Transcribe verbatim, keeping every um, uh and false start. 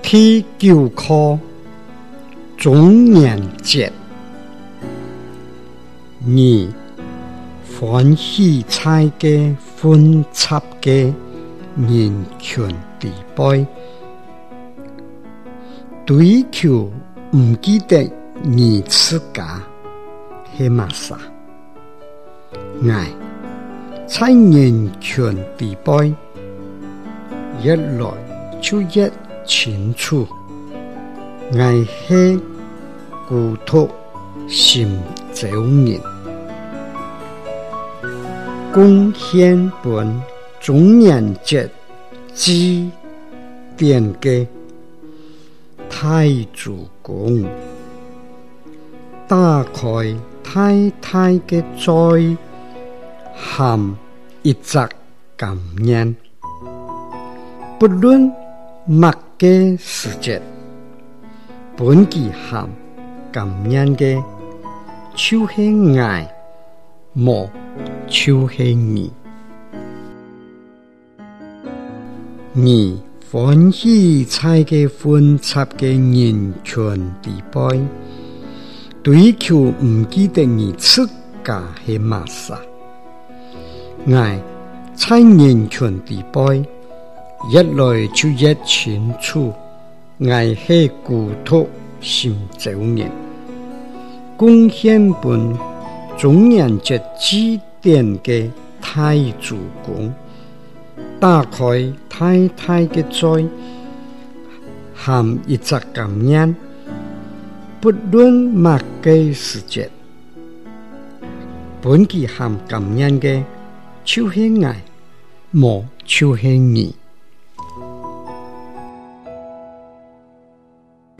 第九课中元节，二欢喜菜嘅分插嘅人群地位，追求唔記得你自家係乜啥，愛在人群地位越來就越清楚，愛係孤獨心走人，貢獻本中元節祭奠嘅太祖公，打開太太嘅嘴，含一隻感恩，不論乜嘅時節，本其含感恩嘅，就是愛，無就是義。二歡喜菜嘅分插嘅人群地位，追求唔記得你自家係乜啥，愛在人群地位越來就越清楚，愛係孤獨心走人，貢獻本中元節祭奠嘅太祖公，打開太太嘅嘴，含一隻感恩，不論乜嘅時節，本其含感恩嘅，就是愛，無就是義。